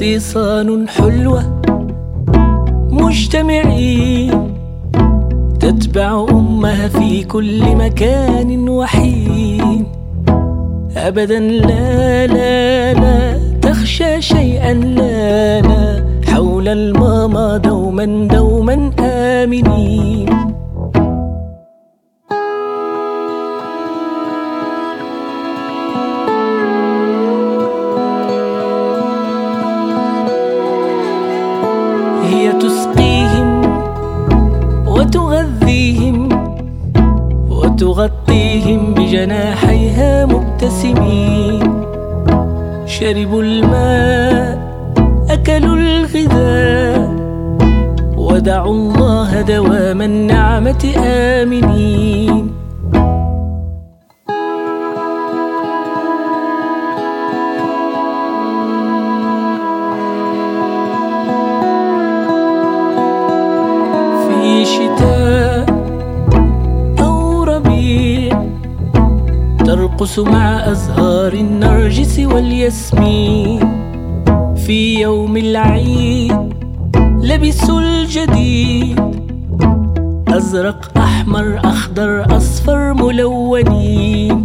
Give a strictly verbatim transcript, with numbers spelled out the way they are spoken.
خصيصان حلوة مجتمعين، تتبع أمها في كل مكان وحين. أبدا لا لا لا تخشى شيئا، لا لا، حول الماما دوما دوما آمنين. هي تسقيهم وتغذيهم وتغطيهم بجناحيها مبتسمين. شربوا الماء أكلوا الغذاء، ودعوا الله دوام النعمة آمنين. في شتاء أو ربيع ترقص مع أزهار النرجس والياسمين. في يوم العيد لبسوا الجديد، أزرق أحمر أخضر أصفر ملونين.